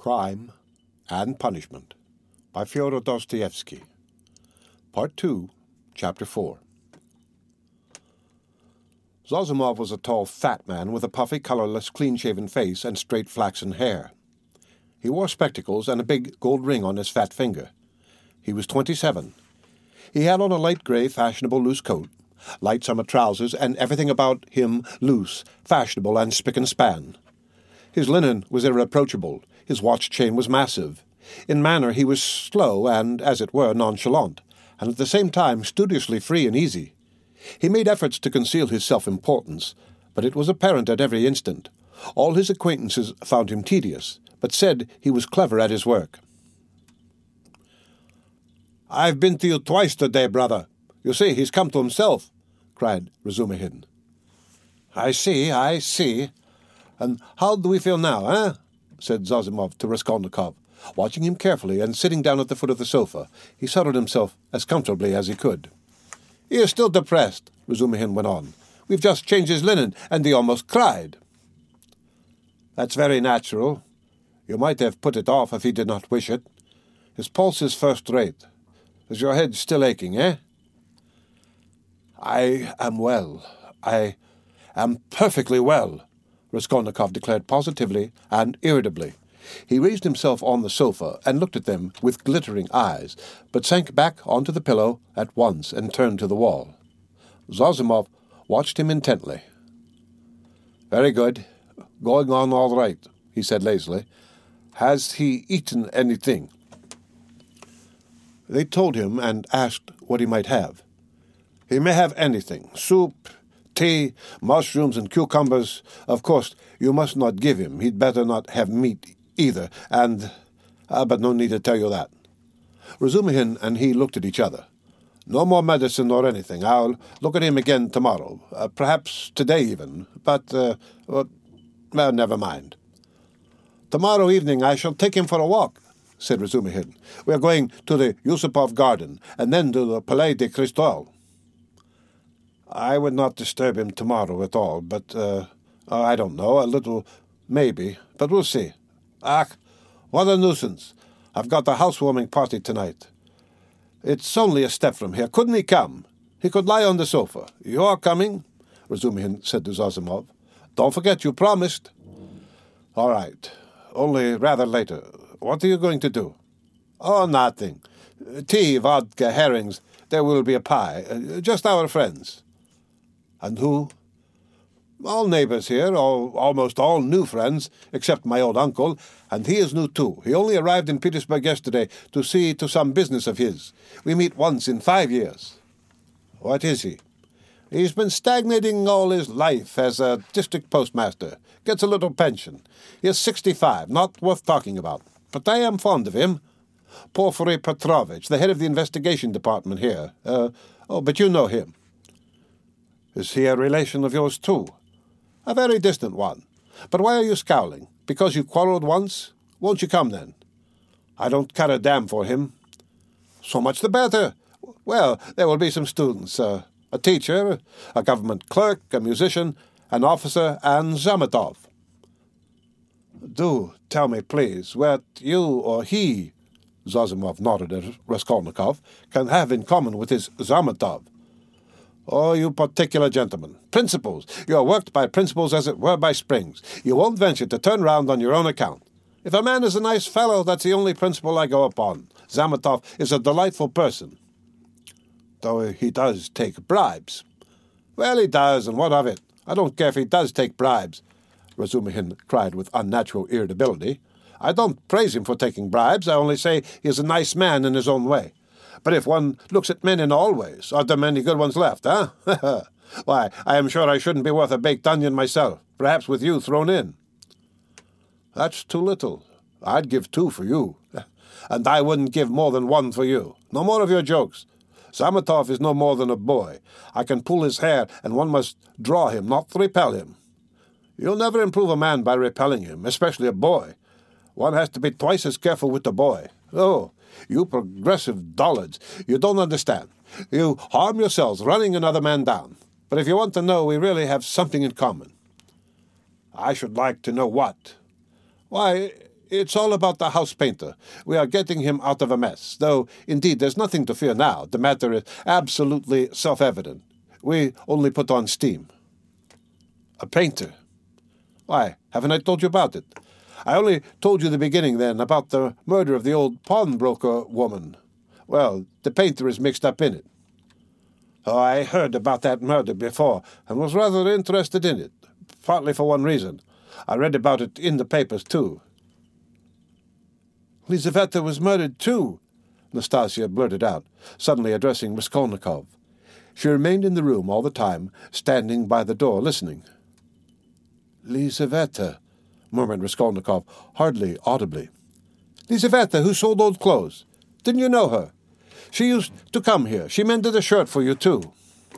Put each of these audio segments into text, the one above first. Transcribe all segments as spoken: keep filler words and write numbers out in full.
Crime and Punishment by Fyodor Dostoevsky. Part two, Chapter four. Zossimov was a tall, fat man with a puffy, colorless, clean-shaven face and straight flaxen hair. He wore spectacles and a big gold ring on his fat finger. He was twenty-seven. He had on a light gray, fashionable loose coat, light summer trousers, and everything about him loose, fashionable, and spick and span. His linen was irreproachable. His watch chain was massive. In manner he was slow and, as it were, nonchalant, and at the same time studiously free and easy. He made efforts to conceal his self-importance, but it was apparent at every instant. All his acquaintances found him tedious, but said he was clever at his work. "I've been to you twice today, brother. You see, he's come to himself," cried Razumihin. "I see, I see. And how do we feel now, eh?" said Zossimov to Raskolnikov. Watching him carefully and sitting down at the foot of the sofa, he settled himself as comfortably as he could. "He is still depressed," Razumihin went on. "We've just changed his linen, and he almost cried." "That's very natural. You might have put it off if he did not wish it. His pulse is first-rate. Is your head still aching, eh?" "I am well. I am perfectly well," Raskolnikov declared positively and irritably. He raised himself on the sofa and looked at them with glittering eyes, but sank back onto the pillow at once and turned to the wall. Zossimov watched him intently. "Very good. Going on all right," he said lazily. "Has he eaten anything?" They told him and asked what he might have. "He may have anything. Soup, tea, mushrooms and cucumbers. Of course, you must not give him. He'd better not have meat either, and... Uh, but no need to tell you that." Razumihin and he looked at each other. "No more medicine or anything. I'll look at him again tomorrow. Uh, perhaps today even. But, uh, well, well, never mind." "Tomorrow evening I shall take him for a walk," said Razumihin. "We are going to the Yusupov garden, and then to the Palais de Cristal." "I would not disturb him tomorrow at all, but, uh, uh, I don't know, a little, maybe, but we'll see. Ach, what a nuisance. I've got a housewarming party tonight. It's only a step from here. Couldn't he come? He could lie on the sofa. You are coming?" Razumihin said to Zossimov. "Don't forget you promised." "All right, only rather later. What are you going to do?" "Oh, nothing. Tea, vodka, herrings. There will be a pie. Uh, just our friends." "And who?" "All neighbors here, all, almost all new friends, except my old uncle, and he is new too. He only arrived in Petersburg yesterday to see to some business of his. We meet once in five years. "What is he?" "He's been stagnating all his life as a district postmaster. Gets a little pension. He is sixty-five, not worth talking about. But I am fond of him. Porfiry Petrovitch, the head of the investigation department here. Uh, oh, but you know him." "Is he a relation of yours too?" "A very distant one. But why are you scowling? Because you quarrelled once? Won't you come then?" "I don't care a damn for him." "So much the better. Well, there will be some students. Uh, a teacher, a government clerk, a musician, an officer, and Zametov." "Do tell me, please, what you or he," Zossimov nodded at Raskolnikov, "can have in common with his Zametov." "Oh, you particular gentleman. Principles. You are worked by principles as it were by springs. You won't venture to turn round on your own account. If a man is a nice fellow, that's the only principle I go upon. Zametov is a delightful person." "Though he does take bribes." "Well, he does, and what of it? I don't care if he does take bribes," Razumihin cried with unnatural irritability. "I don't praise him for taking bribes. I only say he is a nice man in his own way. But if one looks at men in all ways, are there many good ones left, eh? Why, I am sure I shouldn't be worth a baked onion myself, perhaps with you thrown in." "That's too little. I'd give two for you. And I wouldn't give more than one for you. No more of your jokes. Zametov is no more than a boy. I can pull his hair, and one must draw him, not repel him. You'll never improve a man by repelling him, especially a boy. One has to be twice as careful with the boy. Oh, you progressive dullards, you don't understand. You harm yourselves running another man down. But if you want to know, we really have something in common." "I should like to know what." "Why, It's all about the house painter. We are getting him out of a mess, though, indeed, there's nothing to fear now. The matter is absolutely self-evident. We only put on steam." "A painter? Why, haven't I told you about it? I only told you the beginning, then, about the murder of the old pawnbroker woman. Well, the painter is mixed up in it." "Oh, I heard about that murder before, and was rather interested in it, partly for one reason. I read about it in the papers, too." "Lizaveta was murdered, too," Nastasia blurted out, suddenly addressing Raskolnikov. She remained in the room all the time, standing by the door, listening. "Lizaveta," murmured Raskolnikov, hardly audibly. "Lizaveta, who sold old clothes. Didn't you know her? She used to come here. She mended a shirt for you, too."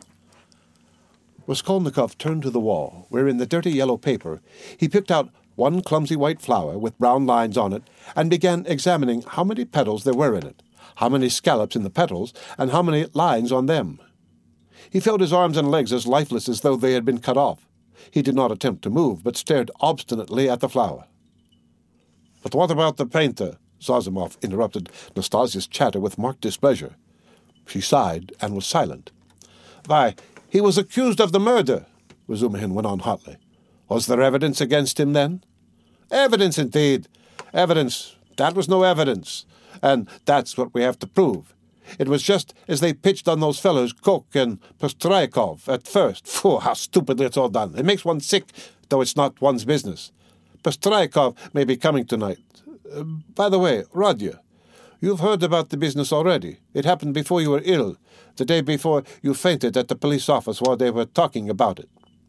Raskolnikov turned to the wall, where in the dirty yellow paper he picked out one clumsy white flower with brown lines on it, and began examining how many petals there were in it, how many scallops in the petals, and how many lines on them. He felt his arms and legs as lifeless as though they had been cut off. He did not attempt to move, but stared obstinately at the flower. "But what about the painter?" Zazimov interrupted Nastasia's chatter with marked displeasure. She sighed and was silent. "Why, he was accused of the murder," Razumihin went on hotly. "Was there evidence against him, then?" "Evidence, indeed. Evidence. That was no evidence. And that's what we have to prove. It was just as they pitched on those fellows, Kok and Postraikov, at first. Phew, how stupidly it's all done. It makes one sick, though it's not one's business. Postraikov may be coming tonight. Uh, by the way, Rodya, you've heard about the business already. It happened before you were ill, the day before you fainted at the police office while they were talking about it."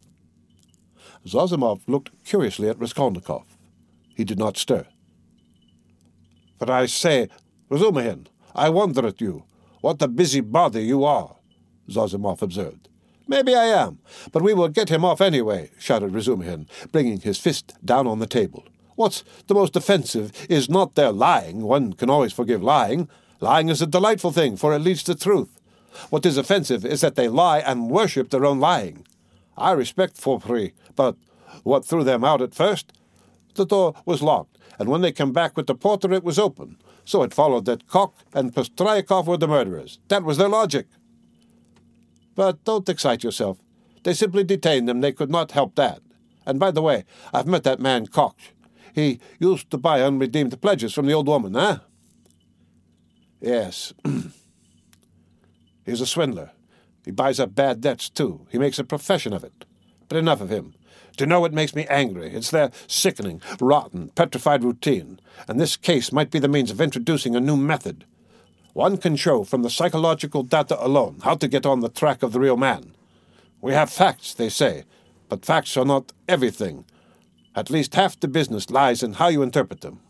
Zazimov looked curiously at Raskolnikov. He did not stir. "But I say, Razumihin, I wonder at you. What a busybody you are," Zazimov observed. "Maybe I am, but we will get him off anyway," shouted Razumihin, bringing his fist down on the table. "What's the most offensive is not their lying. One can always forgive lying. Lying is a delightful thing, for it leads to truth. What is offensive is that they lie and worship their own lying. I respect Fopri, but what threw them out at first? The door was locked, and when they came back with the porter it was open. So it followed that Kok and Postraikov were the murderers. That was their logic. But don't excite yourself. They simply detained them. They could not help that. And by the way, I've met that man Kok. He used to buy unredeemed pledges from the old woman, eh?" "Yes. He's a swindler. He buys up bad debts, too. He makes a profession of it. But enough of him. Do you know what makes me angry? It's their sickening, rotten, petrified routine. And this case might be the means of introducing a new method. One can show from the psychological data alone how to get on the track of the real man. We have facts, they say, but facts are not everything. At least half the business lies in how you interpret them."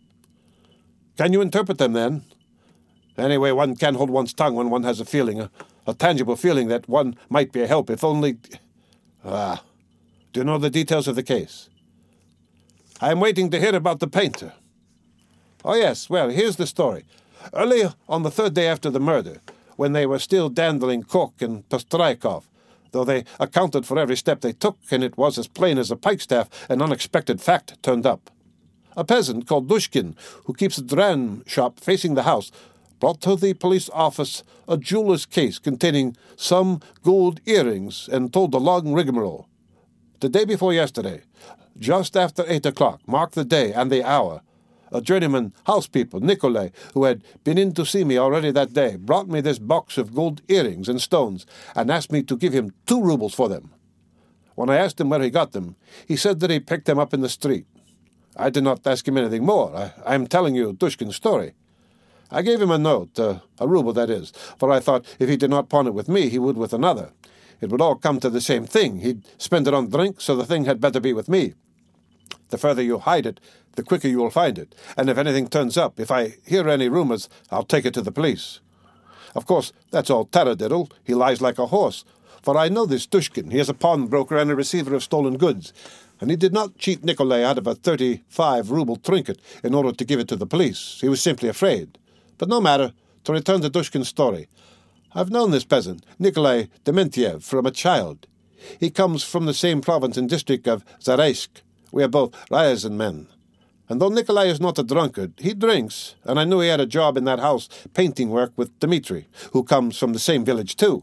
"Can you interpret them, then?" "Anyway, one can hold one's tongue when one has a feeling, a, a tangible feeling that one might be a help if only... Ah, do you know the details of the case?" "I am waiting to hear about the painter." "Oh, yes, well, here's the story. Early on the third day after the murder, when they were still dandling Kok and Postraikov, though they accounted for every step they took, and it was as plain as a pikestaff, an unexpected fact turned up. A peasant called Dushkin, who keeps a dram shop facing the house, brought to the police office a jeweler's case containing some gold earrings and told a long rigmarole. The day before yesterday, just after eight o'clock, marked the day and the hour, a journeyman housekeeper, Nikolai, who had been in to see me already that day, brought me this box of gold earrings and stones and asked me to give him two rubles for them. When I asked him where he got them, he said that he picked them up in the street. I did not ask him anything more. I, I am telling you Dushkin's story. I gave him a note, uh, a ruble that is, for I thought if he did not pawn it with me, he would with another. It would all come to the same thing. He'd spend it on drink, so the thing had better be with me. The further you hide it, the quicker you will find it. And if anything turns up, if I hear any rumors, I'll take it to the police. Of course, that's all taradiddle. He lies like a horse. For I know this Dushkin. He is a pawnbroker and a receiver of stolen goods. And he did not cheat Nikolai out of a thirty-five ruble trinket in order to give it to the police. He was simply afraid. But no matter. To return to Dushkin's story. I've known this peasant, Nikolai Dementiev, from a child. He comes from the same province and district of Zaraysk. We are both Ryazan men. And though Nikolai is not a drunkard, he drinks, and I knew he had a job in that house painting work with Dmitri, who comes from the same village too.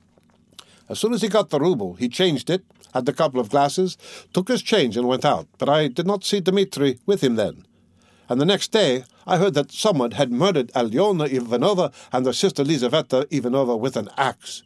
As soon as he got the ruble, he changed it, had a couple of glasses, took his change and went out, but I did not see Dmitri with him then. And the next day I heard that someone had murdered Alyona Ivanova and her sister Lizaveta Ivanova with an axe.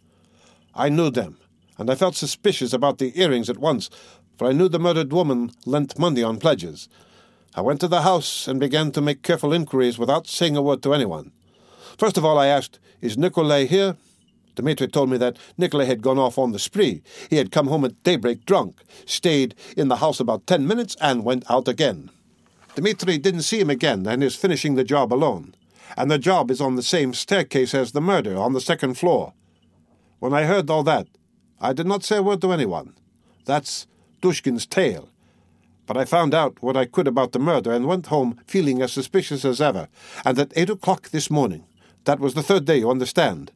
I knew them, and I felt suspicious about the earrings at once, for I knew the murdered woman lent money on pledges. I went to the house and began to make careful inquiries without saying a word to anyone. First of all I asked, "Is Nikolai here?" Dmitri told me that Nikolai had gone off on the spree. He had come home at daybreak drunk, stayed in the house about ten minutes, and went out again. Dmitri didn't see him again and is finishing the job alone. And the job is on the same staircase as the murder, on the second floor. When I heard all that, I did not say a word to anyone. That's Dushkin's tale. But I found out what I could about the murder and went home feeling as suspicious as ever. And at eight o'clock this morning, that was the third day, you understand,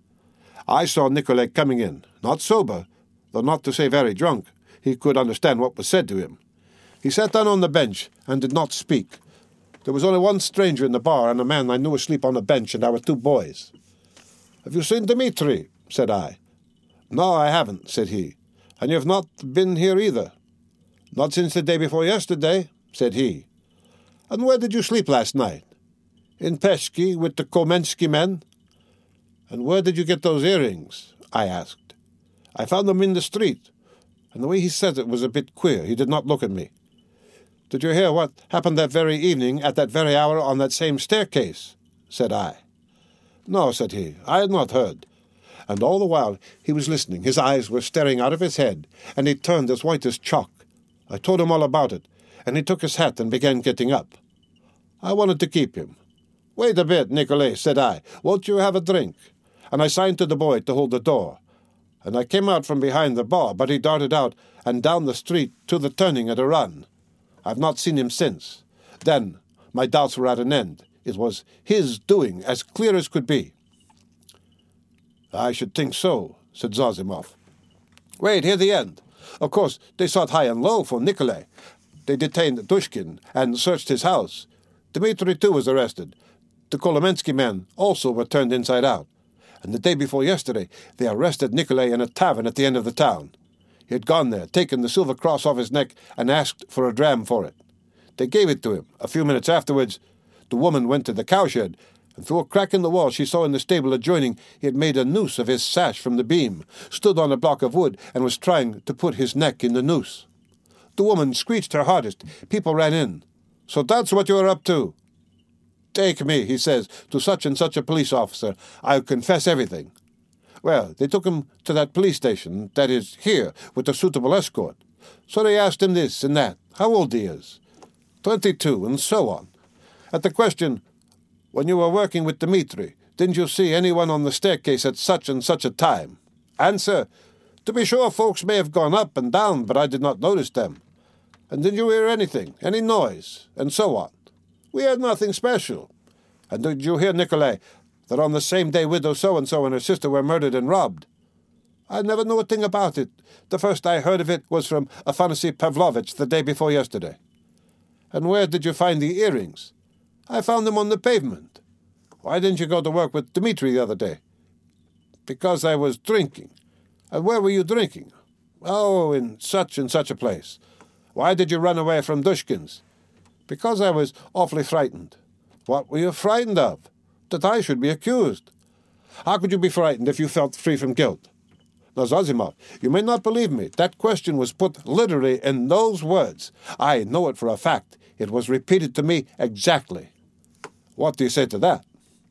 I saw Nikolai coming in, not sober, though not to say very drunk. He could understand what was said to him. He sat down on the bench and did not speak. There was only one stranger in the bar and a man I knew asleep on a bench and our two boys. "Have you seen Dmitri?" said I. "No, I haven't," said he. "And you have not been here either?" "Not since the day before yesterday," said he. "And where did you sleep last night?" "In Peshki with the Komensky men." "And where did you get those earrings?" I asked. "I found them in the street." And the way he said it was a bit queer. He did not look at me. "Did you hear what happened that very evening at that very hour on that same staircase?" said I. "No," said he, "I had not heard." And all the while he was listening. His eyes were staring out of his head, and he turned as white as chalk. I told him all about it, and he took his hat and began getting up. I wanted to keep him. "Wait a bit, Nikolai," said I. "Won't you have a drink?" And I signed to the boy to hold the door. And I came out from behind the bar, but he darted out and down the street to the turning at a run. I've not seen him since. Then my doubts were at an end. It was his doing, as clear as could be. "I should think so," said Zazimov. "Wait, hear the end. Of course, they sought high and low for Nikolai. They detained Dushkin and searched his house. Dmitri, too, was arrested. The Kolomensky men also were turned inside out. And the day before yesterday, they arrested Nikolai in a tavern at the end of the town. He had gone there, taken the silver cross off his neck, and asked for a dram for it. They gave it to him. A few minutes afterwards, the woman went to the cowshed, and through a crack in the wall she saw in the stable adjoining he had made a noose of his sash from the beam, stood on a block of wood, and was trying to put his neck in the noose. The woman screeched her hardest. People ran in. 'So that's what you are up to?' 'Take me,' he says, 'to such and such a police officer. I'll confess everything.' Well, they took him to that police station, that is, here, with a suitable escort. So they asked him this and that, how old he is. Twenty-two, and so on. At the question, 'When you were working with Dmitri, didn't you see anyone on the staircase at such and such a time?' Answer, 'To be sure, folks may have gone up and down, but I did not notice them.' 'And did you hear anything, any noise?' And so on. 'We had nothing special.' 'And did you hear, Nikolai, that on the same day widow so-and-so and her sister were murdered and robbed?' 'I never knew a thing about it. The first I heard of it was from Afanasy Pavlovitch the day before yesterday.' 'And where did you find the earrings?' 'I found them on the pavement.' 'Why didn't you go to work with Dmitri the other day?' 'Because I was drinking.' 'And where were you drinking?' 'Oh, in such and such a place.' 'Why did you run away from Dushkin's?' 'Because I was awfully frightened.' 'What were you frightened of?' 'That I should be accused.' 'How could you be frightened if you felt free from guilt?' 'Now, Zazimov, you may not believe me. That question was put literally in those words. I know it for a fact. It was repeated to me exactly.' 'What do you say to that?'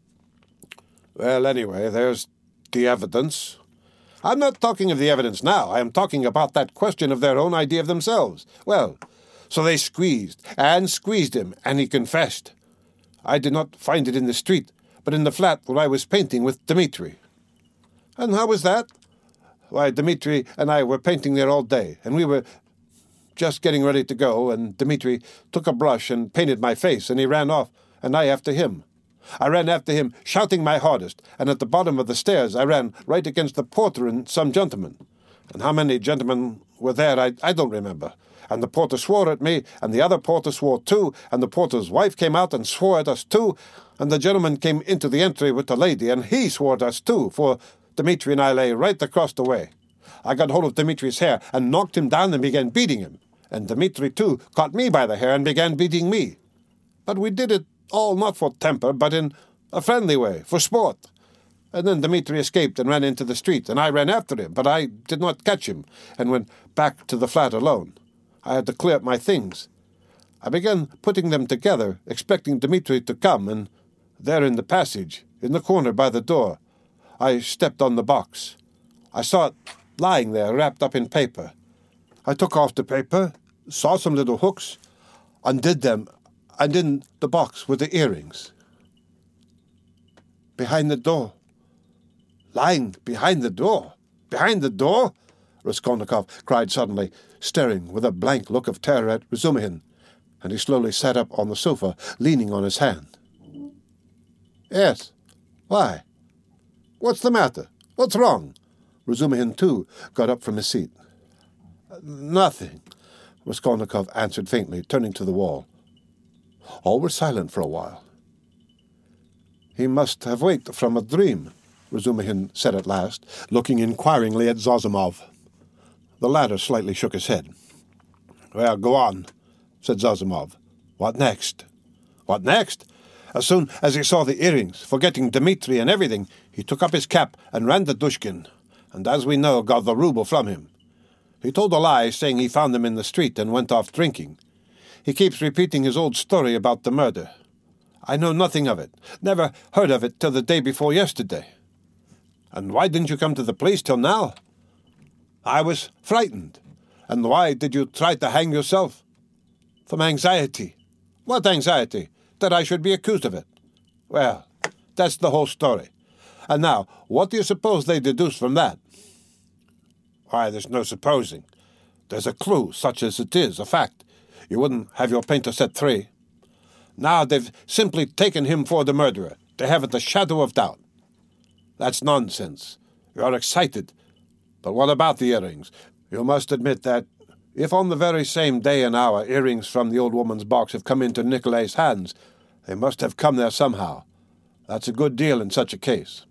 'Well, anyway, there's the evidence.' 'I'm not talking of the evidence now. I am talking about that question of their own idea of themselves. Well, so they squeezed and squeezed him, and he confessed. I did not find it in the street, but in the flat where I was painting with Dmitri.' 'And how was that?' 'Why, Dmitri and I were painting there all day, and we were just getting ready to go, and Dmitri took a brush and painted my face, and he ran off, and I after him. I ran after him, shouting my hardest, and at the bottom of the stairs I ran right against the porter and some gentleman. And how many gentlemen were there, I, I don't remember. And the porter swore at me, and the other porter swore too, and the porter's wife came out and swore at us too, and the gentleman came into the entry with the lady, and he swore at us too, for Dmitri and I lay right across the way. I got hold of Dmitri's hair and knocked him down and began beating him, and Dmitri too caught me by the hair and began beating me. But we did it all not for temper, but in a friendly way, for sport. And then Dmitri escaped and ran into the street, and I ran after him, but I did not catch him, and went back to the flat alone. I had to clear up my things. I began putting them together, expecting Dmitri to come, and there in the passage, in the corner by the door, I stepped on the box. I saw it lying there, wrapped up in paper. I took off the paper, saw some little hooks, undid them, and in the box were the earrings. Behind the door. Lying behind the door. Behind the door? Raskolnikov cried suddenly, staring with a blank look of terror at Razumihin, and he slowly sat up on the sofa, leaning on his hand. Yes. Why? What's the matter? What's wrong? Razumihin, too, got up from his seat. Nothing, Raskolnikov answered faintly, turning to the wall. All were silent for a while. He must have waked from a dream, Razumihin said at last, looking inquiringly at Zossimov. The latter slightly shook his head. Well, go on, said Zossimov. What next? What next? As soon as he saw the earrings, forgetting Dmitri and everything, he took up his cap and ran to Dushkin, and as we know, got the rouble from him. He told a lie, saying he found them in the street and went off drinking. He keeps repeating his old story about the murder. I know nothing of it, never heard of it till the day before yesterday. And why didn't you come to the police till now? I was frightened. And why did you try to hang yourself? From anxiety. What anxiety? That I should be accused of it. Well, that's the whole story. And now, what do you suppose they deduce from that? Why, there's no supposing. There's a clue, such as it is, a fact. You wouldn't have your painter set free. Now they've simply taken him for the murderer. They haven't a shadow of doubt. That's nonsense. You're excited. But what about the earrings? You must admit that, if on the very same day and hour earrings from the old woman's box have come into Nikolai's hands, they must have come there somehow. That's a good deal in such a case.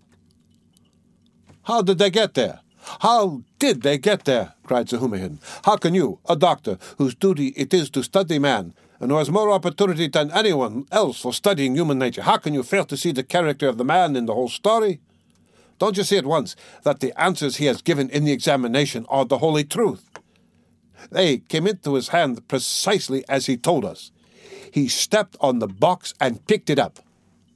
How did they get there? How did they get there? Cried Zahumihin. How can you, a doctor, whose duty it is to study man, and who has more opportunity than anyone else for studying human nature, how can you fail to see the character of the man in the whole story? Don't you see at once that the answers he has given in the examination are the holy truth? They came into his hand precisely as he told us. He stepped on the box and picked it up.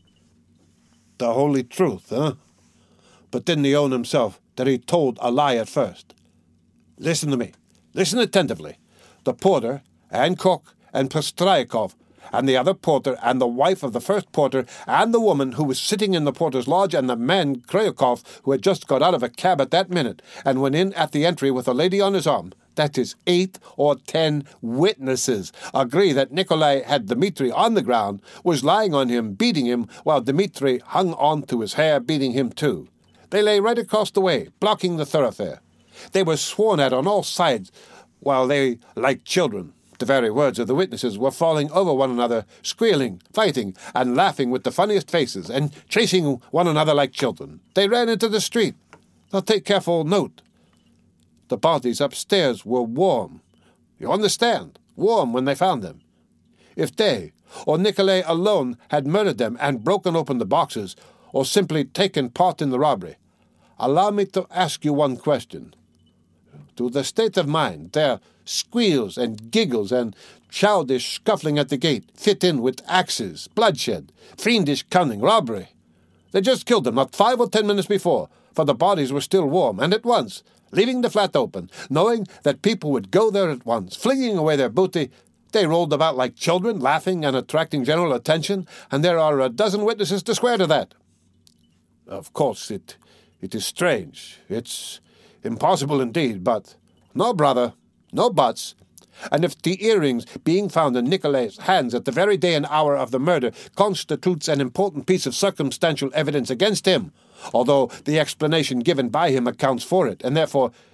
The holy truth, huh? But didn't he own himself that he told a lie at first? Listen to me. Listen attentively. The porter and cook and Postryakov and the other porter and the wife of the first porter and the woman who was sitting in the porter's lodge and the man, Kryukov, who had just got out of a cab at that minute and went in at the entry with a lady on his arm, that is eight or ten witnesses, agree that Nikolai had Dmitri on the ground, was lying on him, beating him, while Dmitri hung on to his hair, beating him too. They lay right across the way, blocking the thoroughfare. They were sworn at on all sides, while they, like children, the very words of the witnesses, were falling over one another, squealing, fighting, and laughing with the funniest faces, and chasing one another like children. They ran into the street. Now take careful note. The bodies upstairs were warm. You understand? Warm when they found them. If they, or Nikolai alone, had murdered them and broken open the boxes, or simply taken part in the robbery, allow me to ask you one question. To the state of mind, their squeals and giggles and childish scuffling at the gate fit in with axes, bloodshed, fiendish cunning, robbery. They just killed them not five or ten minutes before, for the bodies were still warm, and at once, leaving the flat open, knowing that people would go there at once, flinging away their booty, they rolled about like children, laughing and attracting general attention, and there are a dozen witnesses to swear to that. Of course, it it is strange. It's impossible indeed, but no, brother, no buts. And if the earrings being found in Nikolai's hands at the very day and hour of the murder constitutes an important piece of circumstantial evidence against him, although the explanation given by him accounts for it, and therefore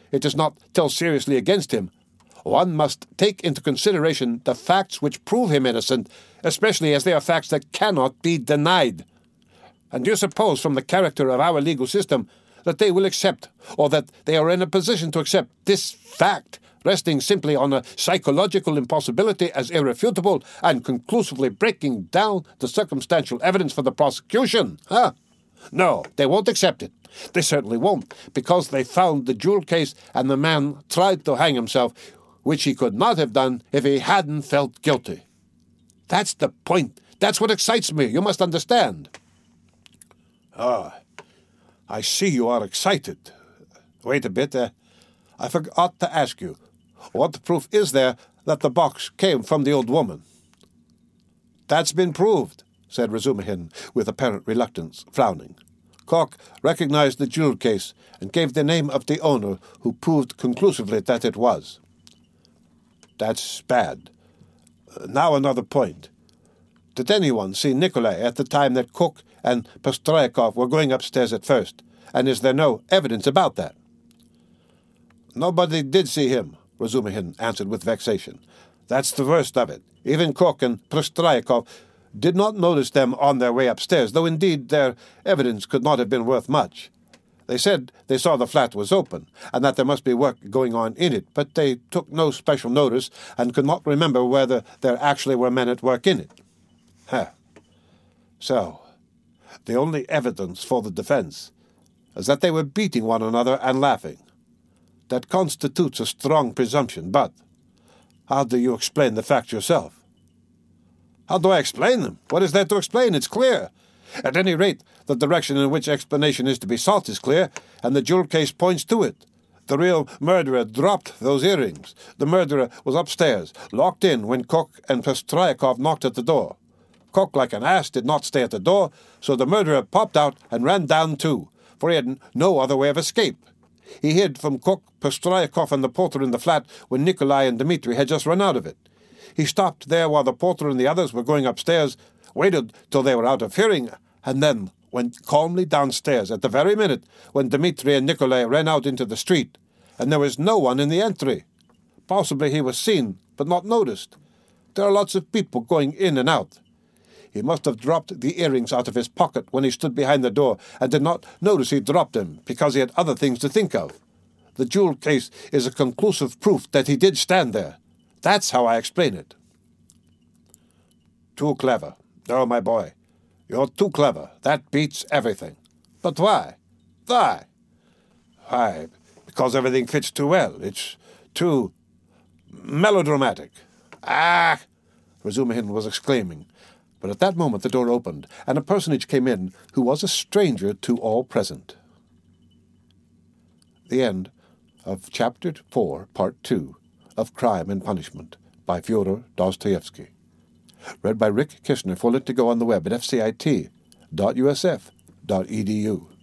it does not tell seriously against him. One must take into consideration the facts which prove him innocent, especially as they are facts that cannot be denied. And do you suppose from the character of our legal system that they will accept, or that they are in a position to accept, this fact, resting simply on a psychological impossibility as irrefutable and conclusively breaking down the circumstantial evidence for the prosecution? Huh? No, they won't accept it. They certainly won't, because they found the jewel case and the man tried to hang himself, which he could not have done if he hadn't felt guilty. That's the point. That's what excites me. You must understand. Ah, I see you are excited. Wait a bit. Uh, I forgot to ask you, what proof is there that the box came from the old woman? That's been proved, said Razumihin with apparent reluctance, frowning. Cork recognized the jewel case and gave the name of the owner, who proved conclusively that it was. That's bad. Uh, now another point. Did anyone see Nikolai at the time that Cook and Postroikov were going upstairs at first, and is there no evidence about that? Nobody did see him, Razumihin answered with vexation. That's the worst of it. Even Cook and Postroikov did not notice them on their way upstairs, though indeed their evidence could not have been worth much. They said they saw the flat was open, and that there must be work going on in it, but they took no special notice and could not remember whether there actually were men at work in it. Huh. So, the only evidence for the defense is that they were beating one another and laughing. That constitutes a strong presumption, but how do you explain the facts yourself? How do I explain them? What is there to explain? It's clear. At any rate, the direction in which explanation is to be sought is clear, and the jewel case points to it. The real murderer dropped those earrings. The murderer was upstairs, locked in when Kok and Postroikov knocked at the door. Kok, like an ass, did not stay at the door, so the murderer popped out and ran down too, for he had no other way of escape. He hid from Kok, Postroikov, and the porter in the flat when Nikolai and Dmitri had just run out of it. He stopped there while the porter and the others were going upstairs, waited till they were out of hearing, and then went calmly downstairs at the very minute when Dmitri and Nikolai ran out into the street, and there was no one in the entry. Possibly he was seen, but not noticed. There are lots of people going in and out. He must have dropped the earrings out of his pocket when he stood behind the door, and did not notice he dropped them, because he had other things to think of. The jewel case is a conclusive proof that he did stand there. That's how I explain it. Too clever. Oh, my boy, you're too clever. That beats everything. But why? Why? Why? Because everything fits too well. It's too melodramatic. Ah! Razumihin was exclaiming. But at that moment the door opened, and a personage came in who was a stranger to all present. The end of Chapter four, Part two of Crime and Punishment by Fyodor Dostoevsky. Read by Rick Kishner, full it to go on the web at f c i t dot u s f dot e d u.